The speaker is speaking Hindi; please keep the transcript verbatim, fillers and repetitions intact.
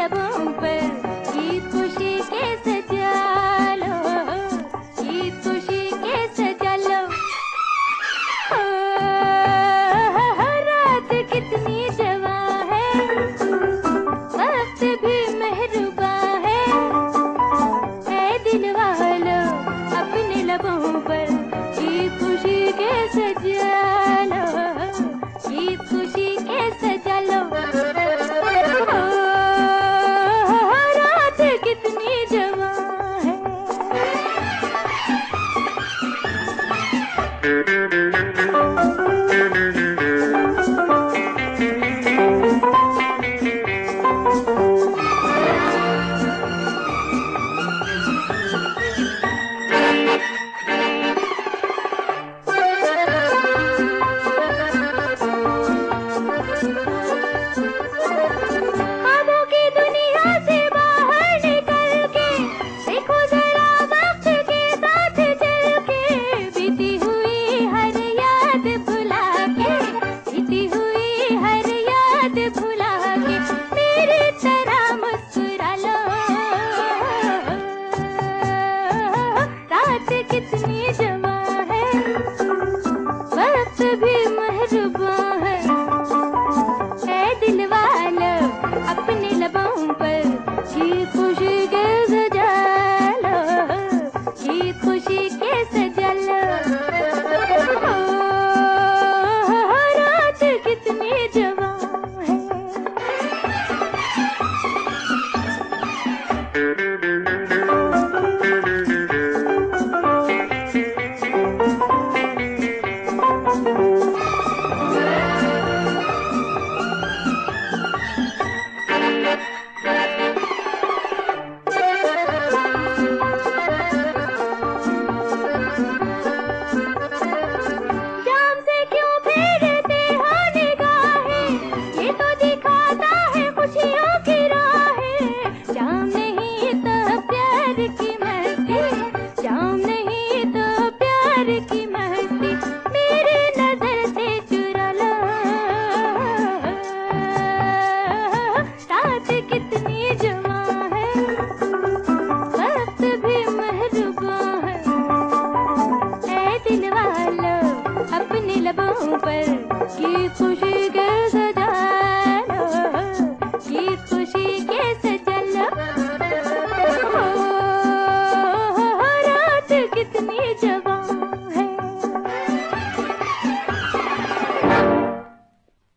लबों पर ईद खुशी के सजा लो, ईद खुशी के सजा लो। ओ, रात कितनी जवां है, वक्त भी मेहरबा है। ऐ दिल वालों अपने लबों पर ईद खुशी के सजा लो, ईद खुशी के सजा लो। ओ, रात कितनी जवां है। ख्वाबों की दुनिया से बाहर निकल के देखो जरा वक्त के साथ चल के, बीती हुई हर याद भुला के, बीती हुई हर याद भुला के।